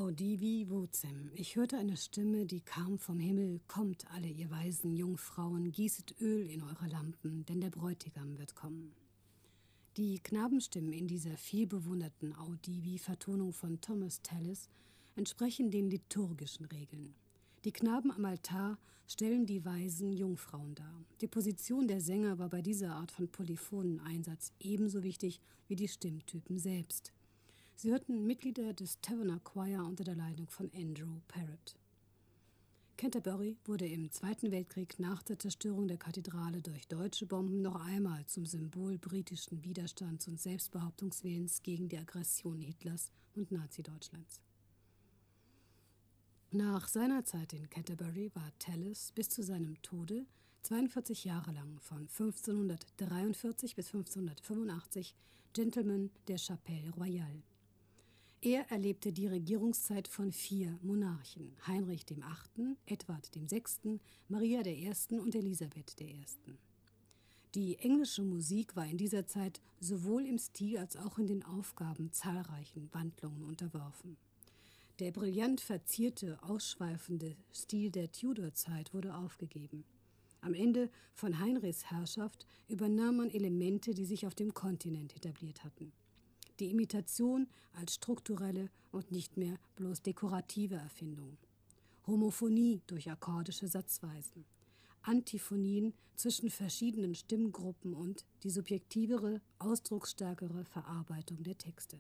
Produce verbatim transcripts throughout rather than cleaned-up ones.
Audivi vocem. Ich hörte eine Stimme, die kam vom Himmel. Kommt, alle ihr weisen Jungfrauen, gießet Öl in eure Lampen, denn der Bräutigam wird kommen. Die Knabenstimmen in dieser vielbewunderten Audivi-Vertonung von Thomas Tallis entsprechen den liturgischen Regeln. Die Knaben am Altar stellen die weisen Jungfrauen dar. Die Position der Sänger war bei dieser Art von Polyphonen-Einsatz ebenso wichtig wie die Stimmtypen selbst. Sie hörten Mitglieder des Taverner Choir unter der Leitung von Andrew Parrott. Canterbury wurde im Zweiten Weltkrieg nach der Zerstörung der Kathedrale durch deutsche Bomben noch einmal zum Symbol britischen Widerstands- und Selbstbehauptungswillens gegen die Aggression Hitlers und Nazi-Deutschlands. Nach seiner Zeit in Canterbury war Tallis bis zu seinem Tode zweiundvierzig Jahre lang, von fünfzehnhundertdreiundvierzig bis fünfzehnhundertfünfundachtzig, Gentleman der Chapelle Royale. Er erlebte die Regierungszeit von vier Monarchen: Heinrich dem Achten, Edward dem Sechsten, Maria der Ersten und Elisabeth der Ersten. Die englische Musik war in dieser Zeit sowohl im Stil als auch in den Aufgaben zahlreichen Wandlungen unterworfen. Der brillant verzierte, ausschweifende Stil der Tudor-Zeit wurde aufgegeben. Am Ende von Heinrichs Herrschaft übernahm man Elemente, die sich auf dem Kontinent etabliert hatten. Die Imitation als strukturelle und nicht mehr bloß dekorative Erfindung. Homophonie durch akkordische Satzweisen. Antiphonien zwischen verschiedenen Stimmgruppen und die subjektivere, ausdrucksstärkere Verarbeitung der Texte.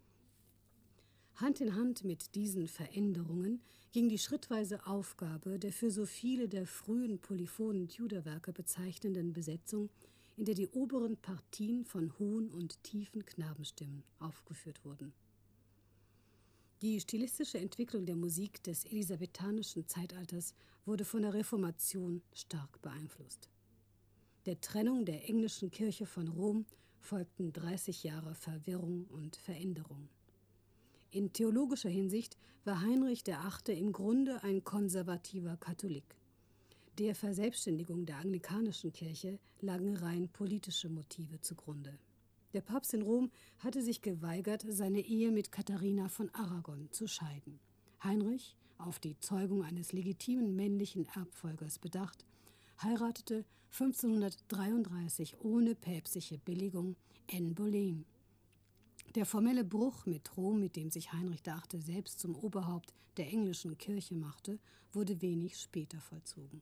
Hand in Hand mit diesen Veränderungen ging die schrittweise Aufgabe der für so viele der frühen polyphonen Tudor-Werke bezeichnenden Besetzung, in der die oberen Partien von hohen und tiefen Knabenstimmen aufgeführt wurden. Die stilistische Entwicklung der Musik des elisabethanischen Zeitalters wurde von der Reformation stark beeinflusst. Der Trennung der englischen Kirche von Rom folgten dreißig Jahre Verwirrung und Veränderung. In theologischer Hinsicht war Heinrich der Achte im Grunde ein konservativer Katholik. Der Verselbstständigung der anglikanischen Kirche lagen rein politische Motive zugrunde. Der Papst in Rom hatte sich geweigert, seine Ehe mit Katharina von Aragon zu scheiden. Heinrich, auf die Zeugung eines legitimen männlichen Erbfolgers bedacht, heiratete fünfzehnhundertdreiunddreißig ohne päpstliche Billigung Anne Boleyn. Der formelle Bruch mit Rom, mit dem sich Heinrich der Achte selbst zum Oberhaupt der englischen Kirche machte, wurde wenig später vollzogen.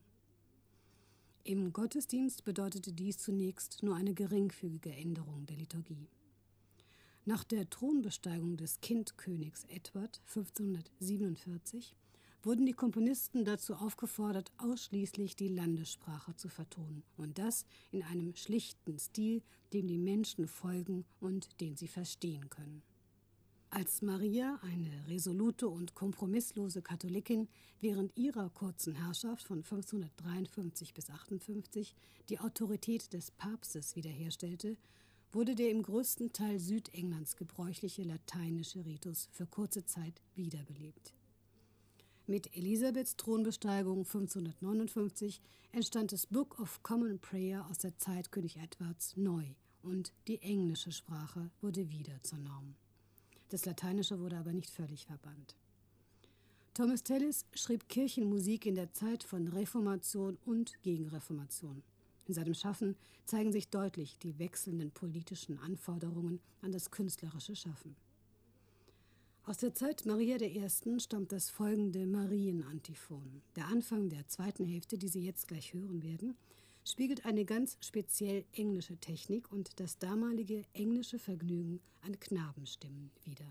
Im Gottesdienst bedeutete dies zunächst nur eine geringfügige Änderung der Liturgie. Nach der Thronbesteigung des Kindkönigs Edward fünfzehnhundertsiebenundvierzig wurden die Komponisten dazu aufgefordert, ausschließlich die Landessprache zu vertonen, und das in einem schlichten Stil, dem die Menschen folgen und den sie verstehen können. Als Maria, eine resolute und kompromisslose Katholikin, während ihrer kurzen Herrschaft von fünfzehnhundertdreiundfünfzig bis achtundfünfzig die Autorität des Papstes wiederherstellte, wurde der im größten Teil Südenglands gebräuchliche lateinische Ritus für kurze Zeit wiederbelebt. Mit Elisabeths Thronbesteigung fünfzehnhundertneunundfünfzig entstand das Book of Common Prayer aus der Zeit König Edwards neu und die englische Sprache wurde wieder zur Norm. Das Lateinische wurde aber nicht völlig verbannt. Thomas Tallis schrieb Kirchenmusik in der Zeit von Reformation und Gegenreformation. In seinem Schaffen zeigen sich deutlich die wechselnden politischen Anforderungen an das künstlerische Schaffen. Aus der Zeit Maria der Ersten stammt das folgende Marienantiphon. Der Anfang der zweiten Hälfte, die Sie jetzt gleich hören werden, spiegelt eine ganz speziell englische Technik und das damalige englische Vergnügen an Knabenstimmen wider.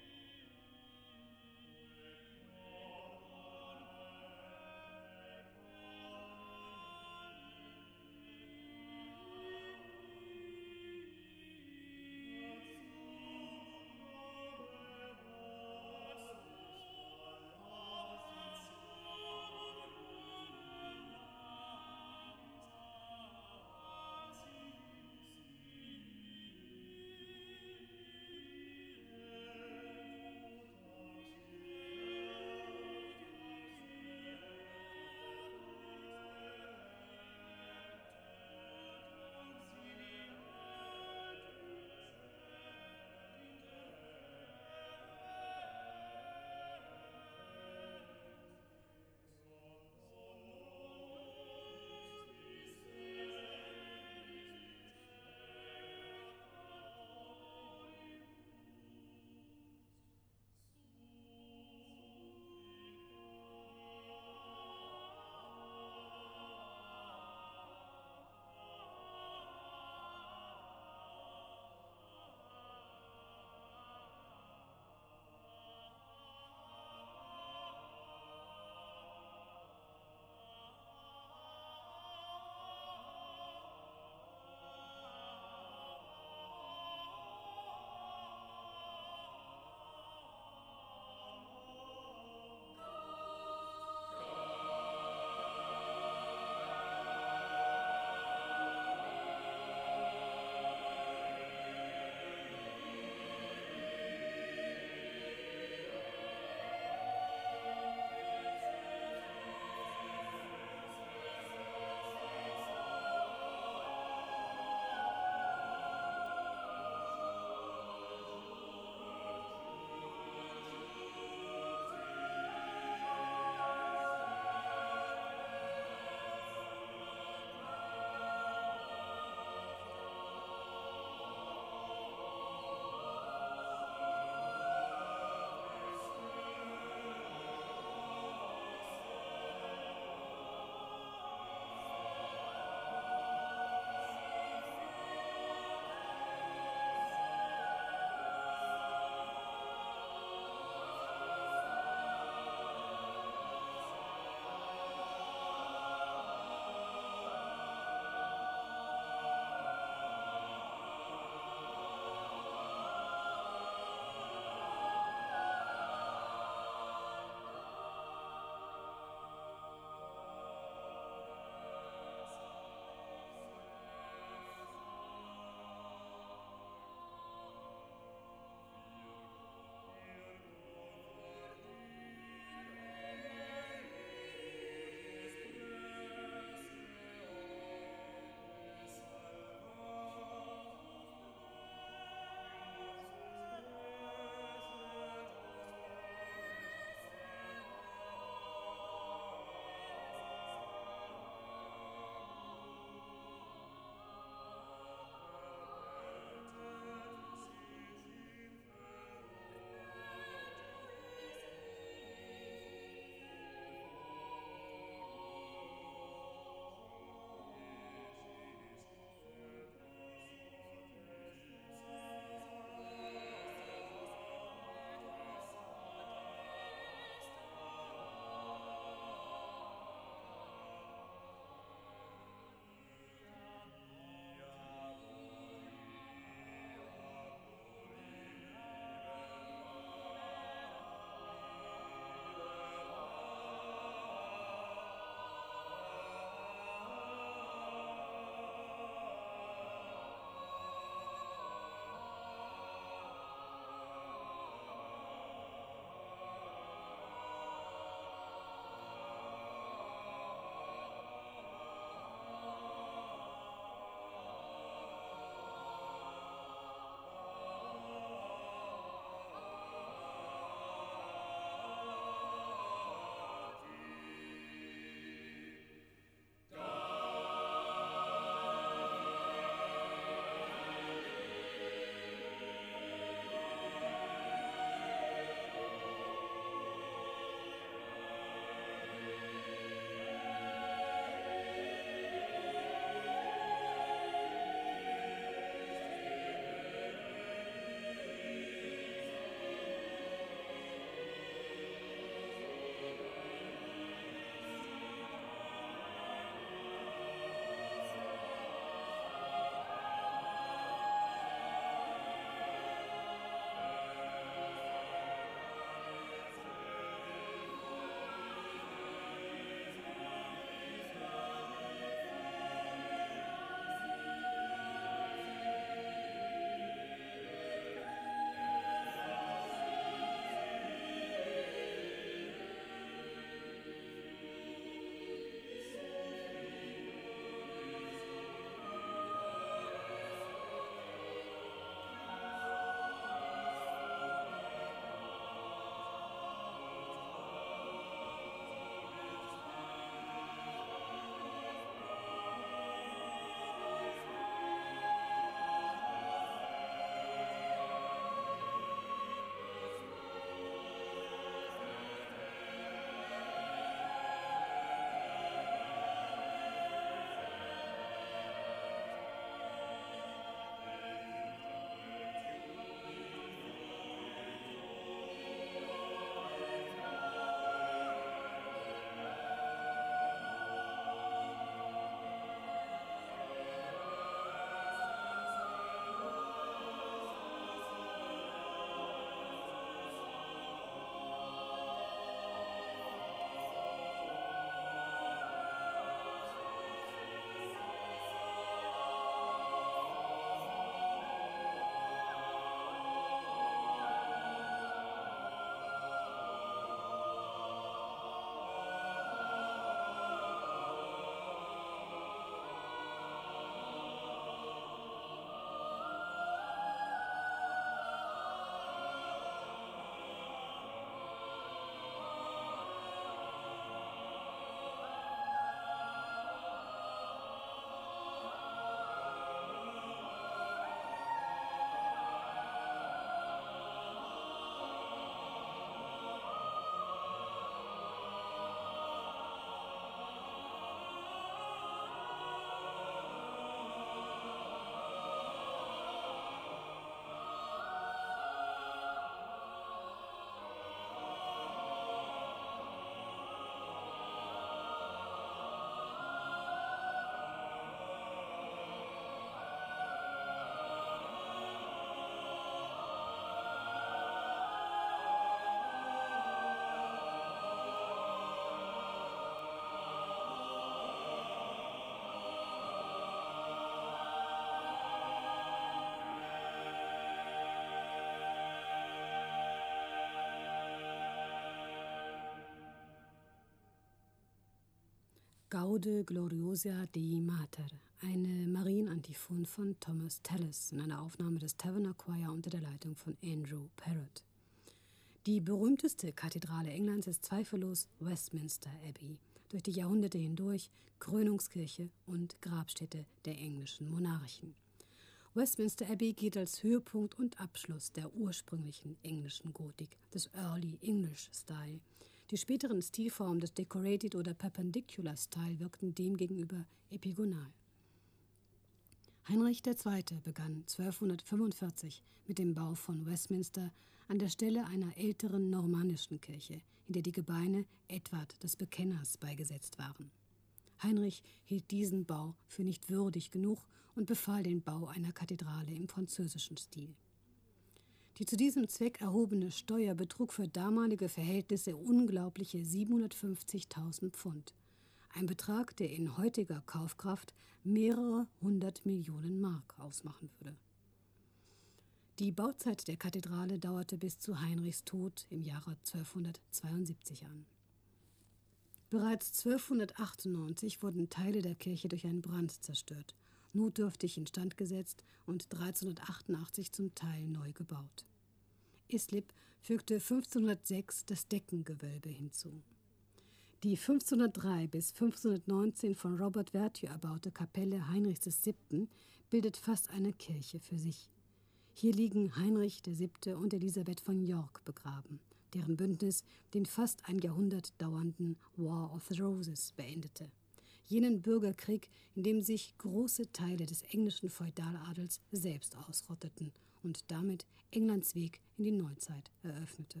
Laude Gloriosa Dei Mater, eine Marienantiphon von Thomas Tallis in einer Aufnahme des Taverner Choir unter der Leitung von Andrew Parrott. Die berühmteste Kathedrale Englands ist zweifellos Westminster Abbey, durch die Jahrhunderte hindurch Krönungskirche und Grabstätte der englischen Monarchen. Westminster Abbey gilt als Höhepunkt und Abschluss der ursprünglichen englischen Gotik, des Early English Style. Die späteren Stilformen des Decorated oder Perpendicular Style wirkten demgegenüber epigonal. Heinrich der Zweite begann zwölfhundertfünfundvierzig mit dem Bau von Westminster an der Stelle einer älteren normannischen Kirche, in der die Gebeine Edward des Bekenners beigesetzt waren. Heinrich hielt diesen Bau für nicht würdig genug und befahl den Bau einer Kathedrale im französischen Stil. Die zu diesem Zweck erhobene Steuer betrug für damalige Verhältnisse unglaubliche siebenhundertfünfzigtausend Pfund. Ein Betrag, der in heutiger Kaufkraft mehrere hundert Millionen Mark ausmachen würde. Die Bauzeit der Kathedrale dauerte bis zu Heinrichs Tod im Jahre zwölfhundertzweiundsiebzig an. Bereits zwölfhundertachtundneunzig wurden Teile der Kirche durch einen Brand zerstört, notdürftig instand gesetzt und dreizehnhundertachtundachtzig zum Teil neu gebaut. Islip fügte fünfzehnhundertsechs das Deckengewölbe hinzu. Die fünfzehnhundertdrei bis fünfzehnhundertneunzehn von Robert Vertue erbaute Kapelle Heinrichs des Siebten bildet fast eine Kirche für sich. Hier liegen Heinrich der Siebte und Elisabeth von York begraben, deren Bündnis den fast ein Jahrhundert dauernden War of the Roses beendete. Jenen Bürgerkrieg, in dem sich große Teile des englischen Feudaladels selbst ausrotteten und damit Englands Weg in die Neuzeit eröffnete.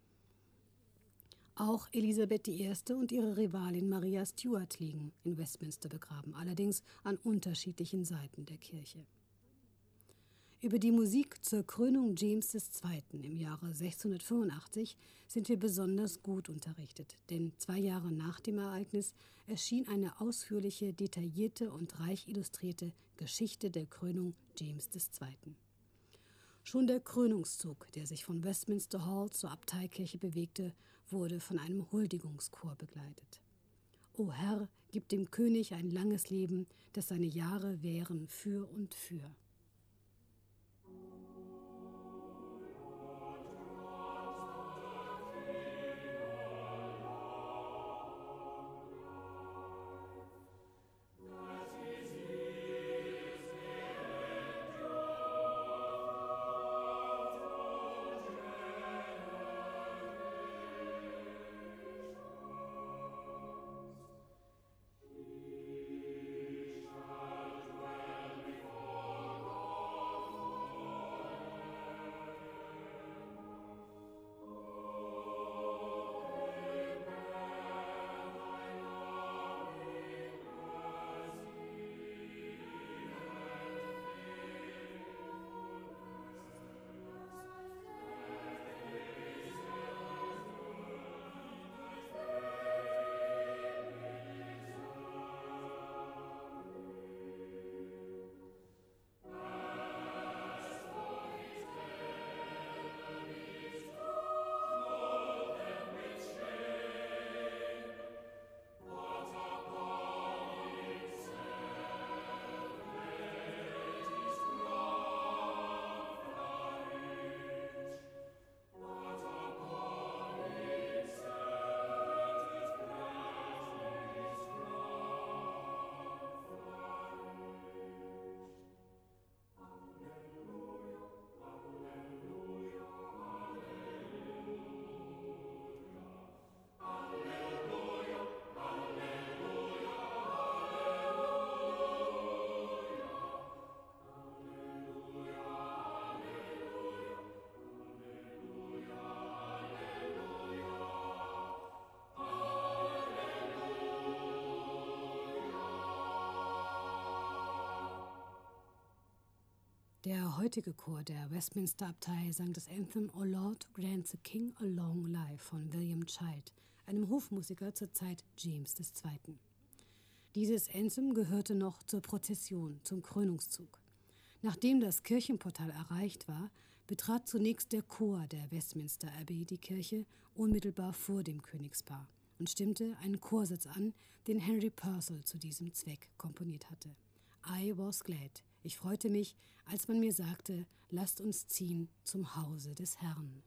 Auch Elisabeth die Erste und ihre Rivalin Maria Stuart liegen in Westminster begraben, allerdings an unterschiedlichen Seiten der Kirche. Über die Musik zur Krönung James des Zweiten im Jahre sechzehnhundertfünfundachtzig sind wir besonders gut unterrichtet, denn zwei Jahre nach dem Ereignis erschien eine ausführliche, detaillierte und reich illustrierte Geschichte der Krönung James des Zweiten. Schon der Krönungszug, der sich von Westminster Hall zur Abteikirche bewegte, wurde von einem Huldigungschor begleitet. O Herr, gib dem König ein langes Leben, dass seine Jahre währen für und für. Der heutige Chor der Westminster Abtei sang das Anthem O Lord, grant the King a long life von William Child, einem Hofmusiker zur Zeit James des Zweiten. Dieses Anthem gehörte noch zur Prozession, zum Krönungszug. Nachdem das Kirchenportal erreicht war, betrat zunächst der Chor der Westminster Abbey die Kirche unmittelbar vor dem Königspaar und stimmte einen Chorsatz an, den Henry Purcell zu diesem Zweck komponiert hatte. I was glad. Ich freute mich, als man mir sagte, lasst uns ziehen zum Hause des Herrn.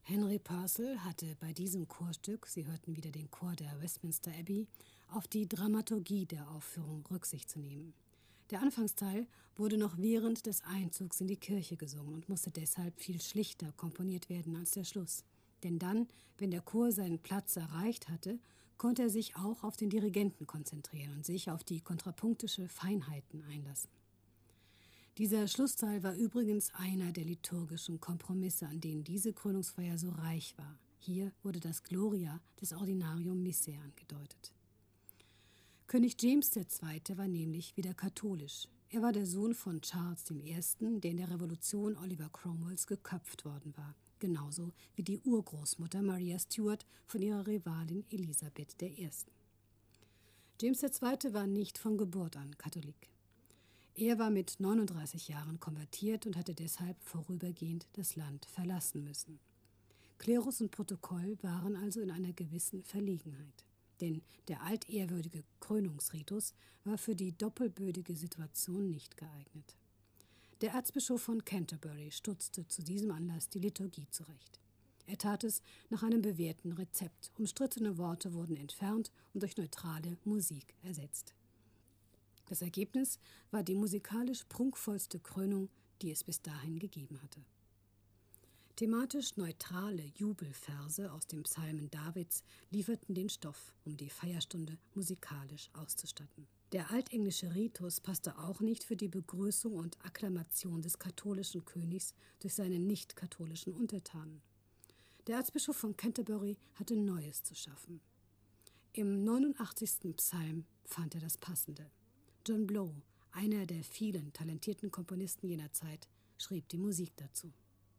Henry Purcell hatte bei diesem Chorstück, Sie hörten wieder den Chor der Westminster Abbey, auf die Dramaturgie der Aufführung Rücksicht zu nehmen. Der Anfangsteil wurde noch während des Einzugs in die Kirche gesungen und musste deshalb viel schlichter komponiert werden als der Schluss. Denn dann, wenn der Chor seinen Platz erreicht hatte, konnte er sich auch auf den Dirigenten konzentrieren und sich auf die kontrapunktische Feinheiten einlassen. Dieser Schlussteil war übrigens einer der liturgischen Kompromisse, an denen diese Krönungsfeier so reich war. Hier wurde das Gloria des Ordinarium Missae angedeutet. König James der Zweite war nämlich wieder katholisch. Er war der Sohn von Charles der Erste., der in der Revolution Oliver Cromwells geköpft worden war, genauso wie die Urgroßmutter Maria Stuart von ihrer Rivalin Elisabeth der Erste. James der Zweite war nicht von Geburt an Katholik. Er war mit neununddreißig Jahren konvertiert und hatte deshalb vorübergehend das Land verlassen müssen. Klerus und Protokoll waren also in einer gewissen Verlegenheit. Denn der altehrwürdige Krönungsritus war für die doppelbödige Situation nicht geeignet. Der Erzbischof von Canterbury stutzte zu diesem Anlass die Liturgie zurecht. Er tat es nach einem bewährten Rezept. Umstrittene Worte wurden entfernt und durch neutrale Musik ersetzt. Das Ergebnis war die musikalisch prunkvollste Krönung, die es bis dahin gegeben hatte. Thematisch neutrale Jubelverse aus den Psalmen Davids lieferten den Stoff, um die Feierstunde musikalisch auszustatten. Der altenglische Ritus passte auch nicht für die Begrüßung und Akklamation des katholischen Königs durch seine nicht-katholischen Untertanen. Der Erzbischof von Canterbury hatte Neues zu schaffen. Im neunundachtzigsten Psalm fand er das Passende. John Blow, einer der vielen talentierten Komponisten jener Zeit, schrieb die Musik dazu.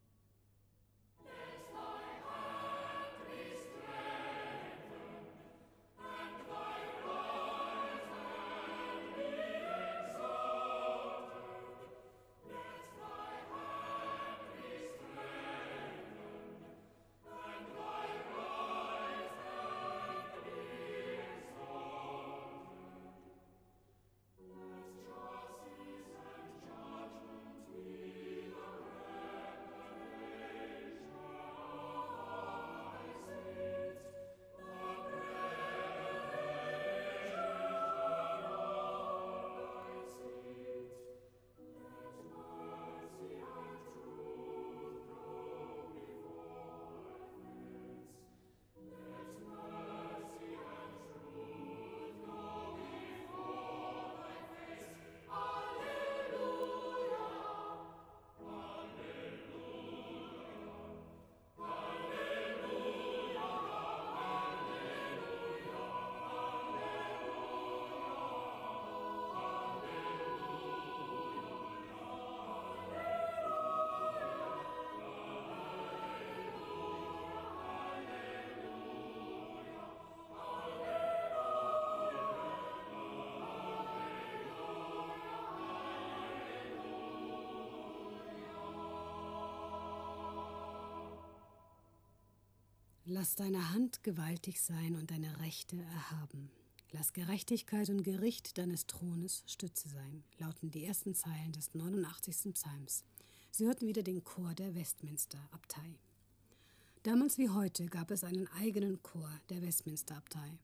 Lass deine Hand gewaltig sein und deine Rechte erhaben. Lass Gerechtigkeit und Gericht deines Thrones Stütze sein, lauten die ersten Zeilen des neunundachtzigsten Psalms. Sie hörten wieder den Chor der Westminster Abtei. Damals wie heute gab es einen eigenen Chor der Westminster Abtei.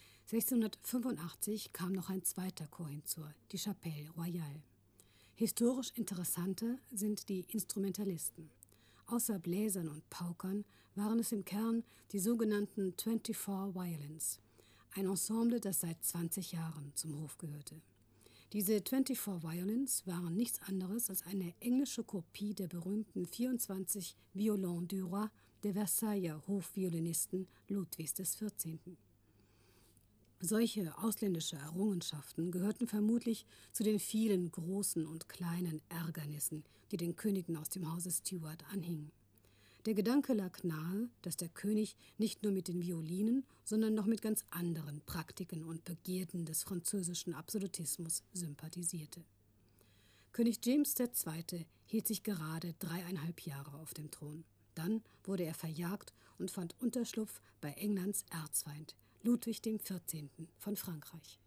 sechzehnhundertfünfundachtzig kam noch ein zweiter Chor hinzu, die Chapelle Royale. Historisch interessanter sind die Instrumentalisten. Außer Bläsern und Paukern waren es im Kern die sogenannten vierundzwanzig Violins, ein Ensemble, das seit zwanzig Jahren zum Hof gehörte. Diese vierundzwanzig Violins waren nichts anderes als eine englische Kopie der berühmten vierundzwanzig Violons du Roi der Versailler Hofviolinisten Ludwigs des Vierzehnten Solche ausländische Errungenschaften gehörten vermutlich zu den vielen großen und kleinen Ärgernissen, die den Königen aus dem Hause Stuart anhingen. Der Gedanke lag nahe, dass der König nicht nur mit den Violinen, sondern noch mit ganz anderen Praktiken und Begierden des französischen Absolutismus sympathisierte. König James der Zweite hielt sich gerade dreieinhalb Jahre auf dem Thron. Dann wurde er verjagt und fand Unterschlupf bei Englands Erzfeind, Ludwig dem Vierzehnten von Frankreich.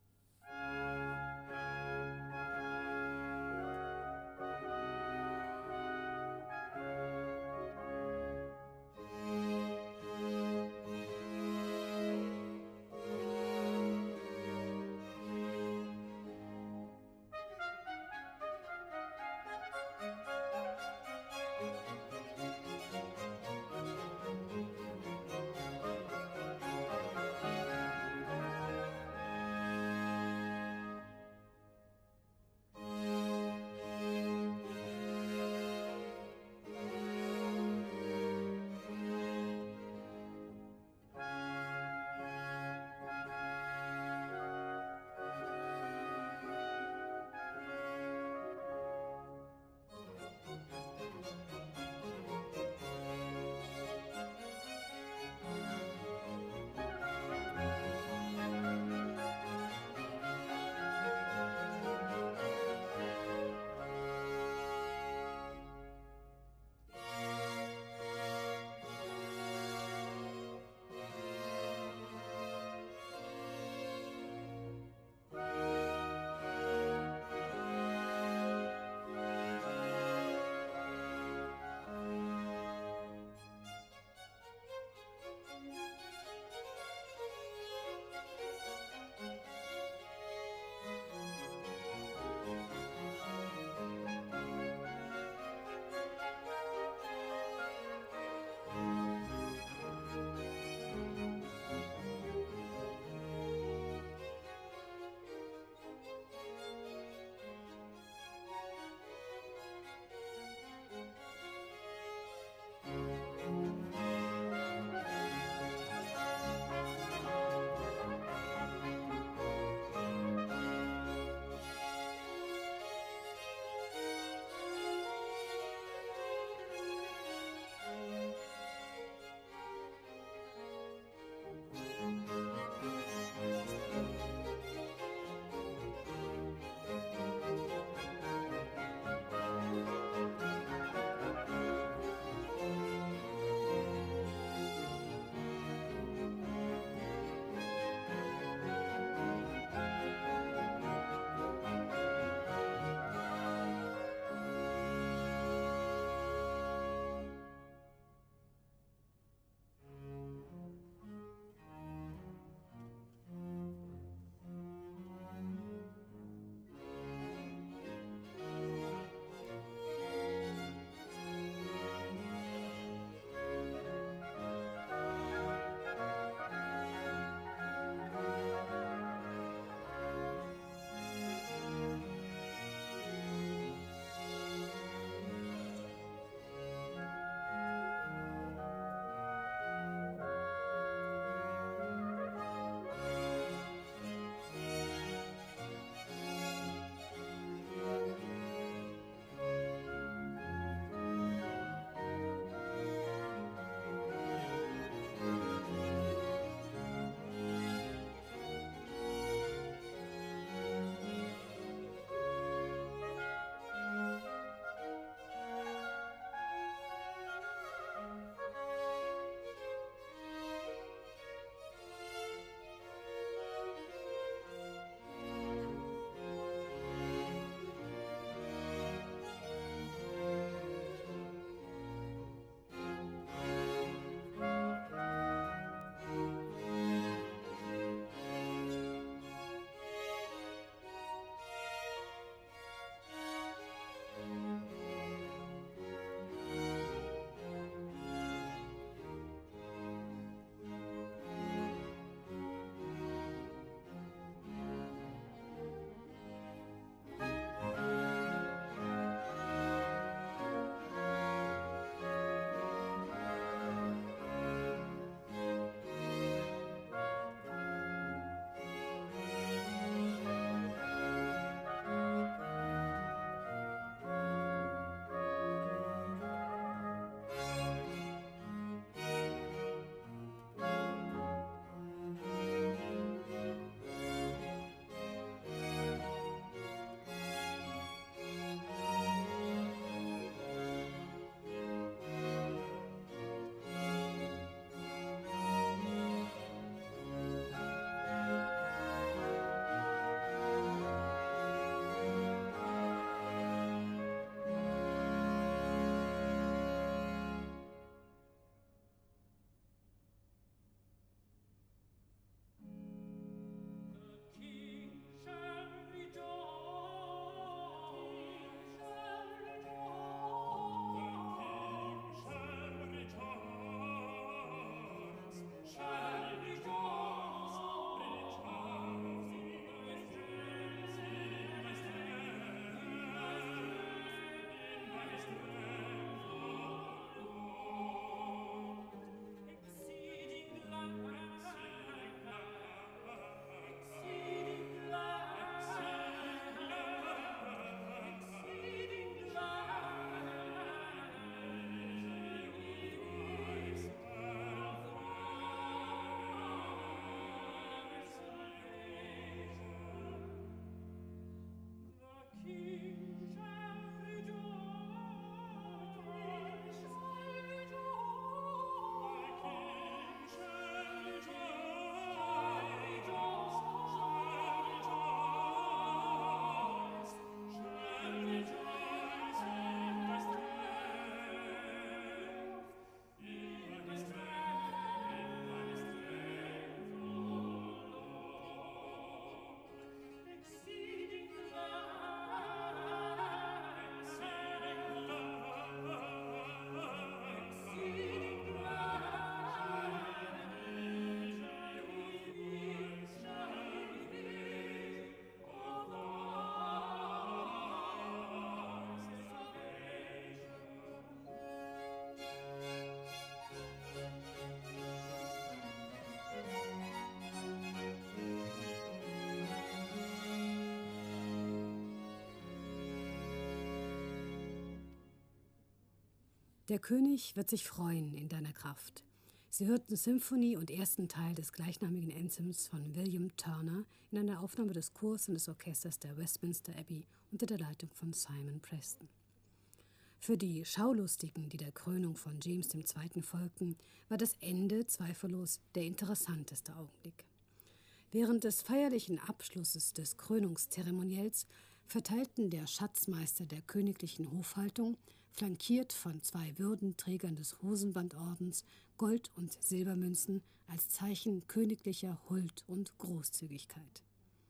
Der König wird sich freuen in deiner Kraft. Sie hörten Symphonie und ersten Teil des gleichnamigen Anthems von William Turner in einer Aufnahme des Chors und des Orchesters der Westminster Abbey unter der Leitung von Simon Preston. Für die Schaulustigen, die der Krönung von James der Zweite folgten, war das Ende zweifellos der interessanteste Augenblick. Während des feierlichen Abschlusses des Krönungszeremoniells verteilten der Schatzmeister der königlichen Hofhaltung, flankiert von zwei Würdenträgern des Hosenbandordens, Gold- und Silbermünzen als Zeichen königlicher Huld und Großzügigkeit.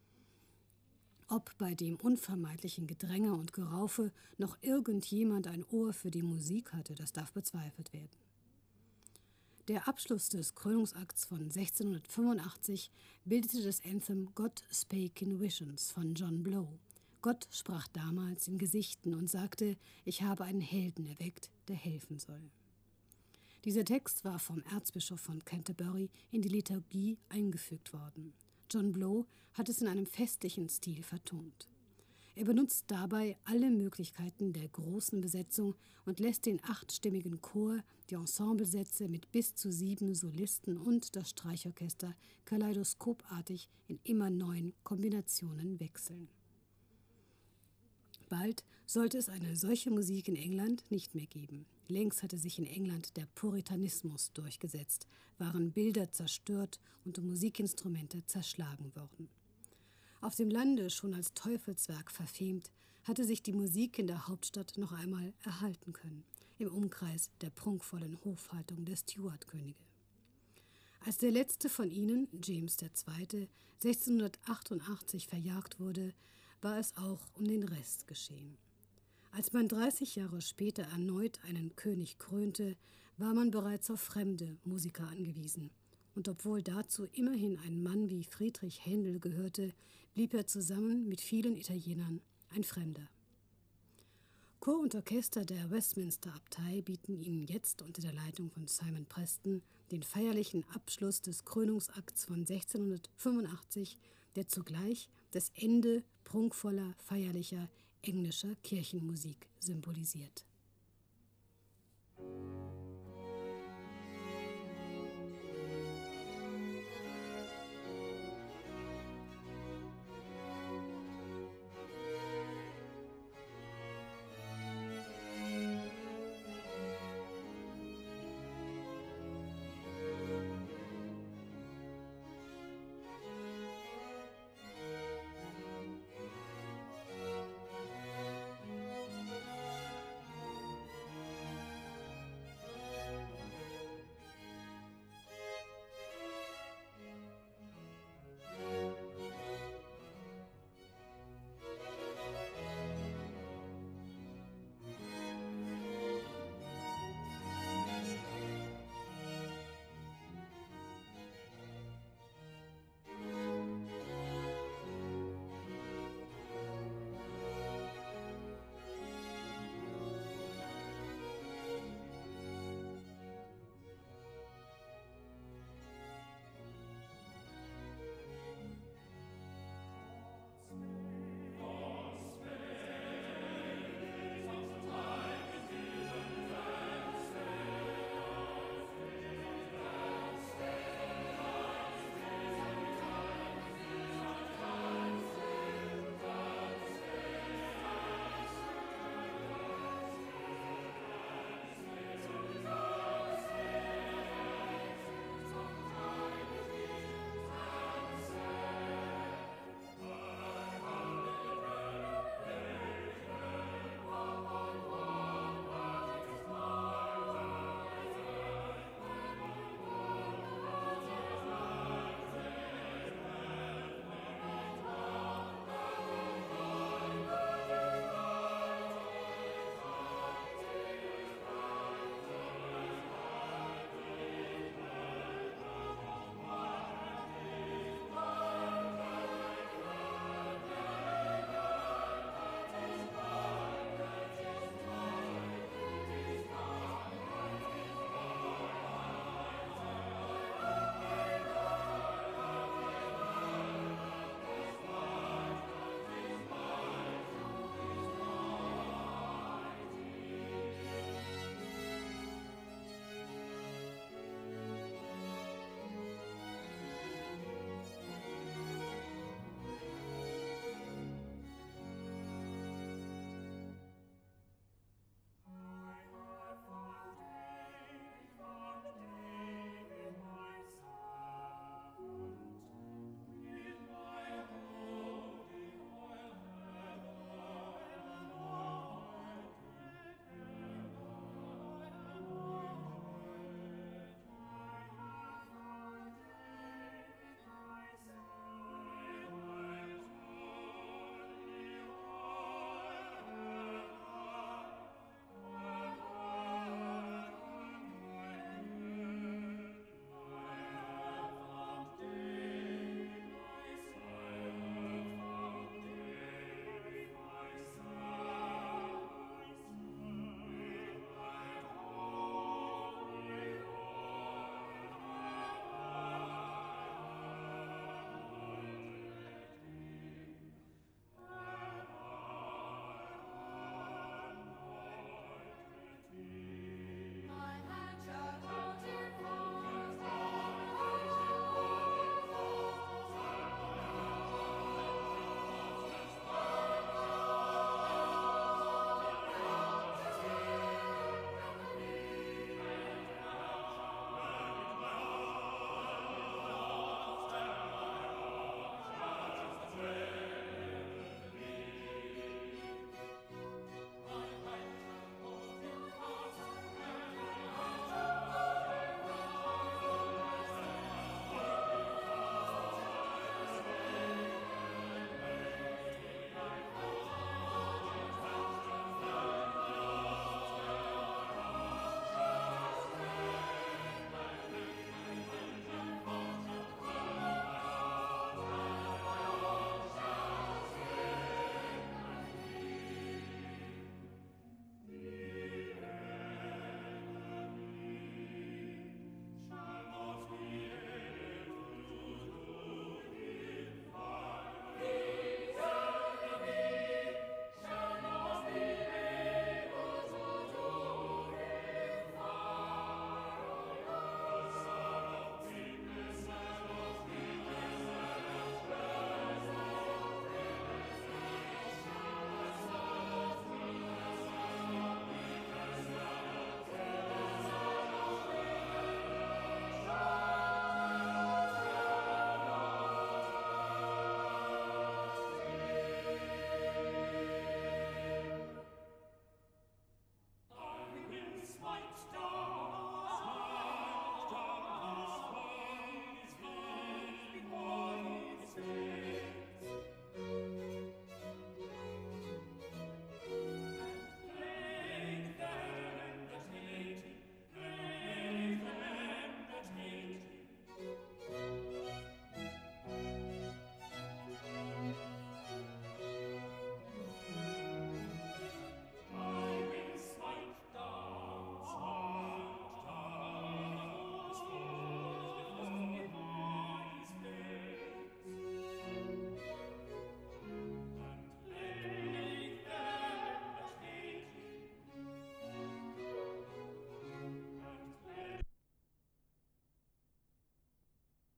Ob bei dem unvermeidlichen Gedränge und Geraufe noch irgendjemand ein Ohr für die Musik hatte, das darf bezweifelt werden. Der Abschluss des Krönungsakts von sechzehnhundertfünfundachtzig bildete das Anthem God Spake in Visions von John Blow. Gott sprach damals in Gesichten und sagte, ich habe einen Helden erweckt, der helfen soll. Dieser Text war vom Erzbischof von Canterbury in die Liturgie eingefügt worden. John Blow hat es in einem festlichen Stil vertont. Er benutzt dabei alle Möglichkeiten der großen Besetzung und lässt den achtstimmigen Chor, die Ensemblesätze mit bis zu sieben Solisten und das Streichorchester kaleidoskopartig in immer neuen Kombinationen wechseln. Bald sollte es eine solche Musik in England nicht mehr geben. Längst hatte sich in England der Puritanismus durchgesetzt, waren Bilder zerstört und Musikinstrumente zerschlagen worden. Auf dem Lande, schon als Teufelswerk verfemt, hatte sich die Musik in der Hauptstadt noch einmal erhalten können, im Umkreis der prunkvollen Hofhaltung der Stuart-Könige. Als der letzte von ihnen, James der Zweite, sechzehnhundertachtundachtzig verjagt wurde, war es auch um den Rest geschehen. Als man dreißig Jahre später erneut einen König krönte, war man bereits auf fremde Musiker angewiesen. Und obwohl dazu immerhin ein Mann wie Friedrich Händel gehörte, blieb er zusammen mit vielen Italienern ein Fremder. Chor und Orchester der Westminster Abtei bieten Ihnen jetzt unter der Leitung von Simon Preston den feierlichen Abschluss des Krönungsakts von sechzehnhundertfünfundachtzig, der zugleich das Ende prunkvoller, feierlicher englischer Kirchenmusik symbolisiert.